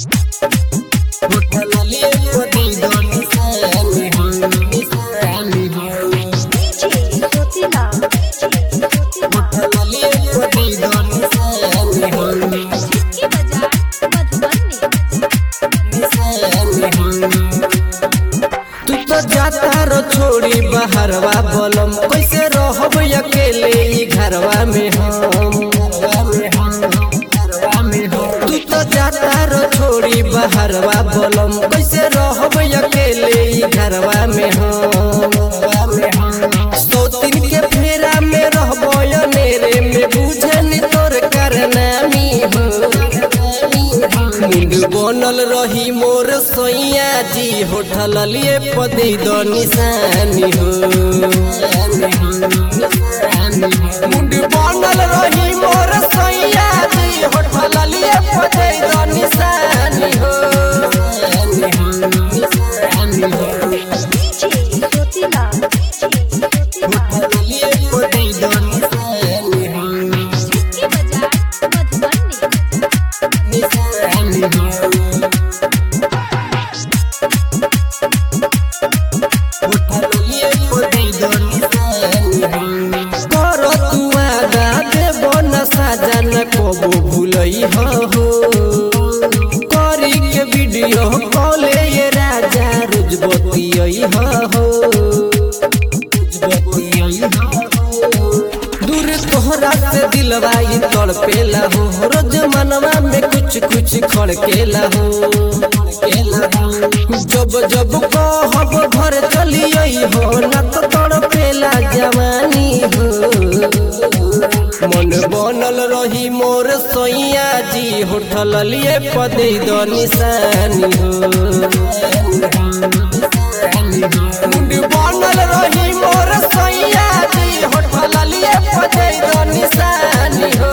जाता रो छोड़ी बहरवा बोलम कैसे रहब अकेले ई घरवा में हम। तू तो जाता रो छोड़ी बहरवा बोलम कैसे रहब अकेले ई घरवा में हम। सौ दिन के फेरा में रहब मेरे में बुझन तोर करनामी हो। मुंड बनल रही मोर सोइया जी होठल लिए पदे दो निशानी हो। मुंड बनल रही मोर सोइया जी होठल लिए पदे दो निशानी हो। कबो भूलई हो करी के वीडियो कॉल ये राजा रोज बतियई हो। दूर तोहरा से दिलवा ई तड़पेला हो रोज मनवा में कुछ कुछ खड़केला हो। जब जब कहब घर चलियई हो ना तो तड़पेला जवानी हो। मन बनल रही मोर सोइया जी होठल लिए पदे दो निशानी हो। मुंड बनल रही मोर सोइया जी होठल लिए पदे दो निशानी हो।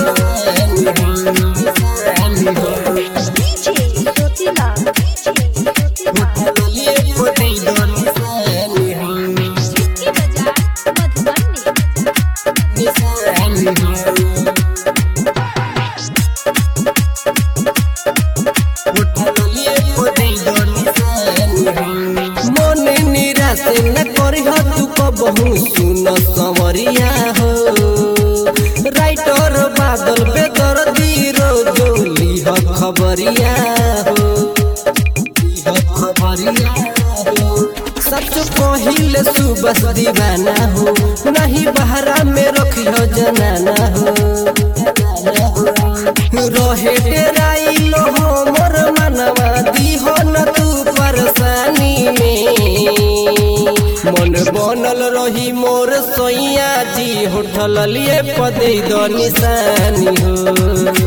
मन निराश न करी तू कबहू सुन संवरिया हो। राइटर बादल बेदर्दी रोजोली हो खबरिया हो। सच कहिले सुबस दीवाना हो नहीं बहरा में रखियो जनाना हो। रहे डेराइलो हो मोर मनवा दीहो न तू परेशानी में। मन बनल रही मोर सोइया जी होठल लिए पदे दो निशानी हो।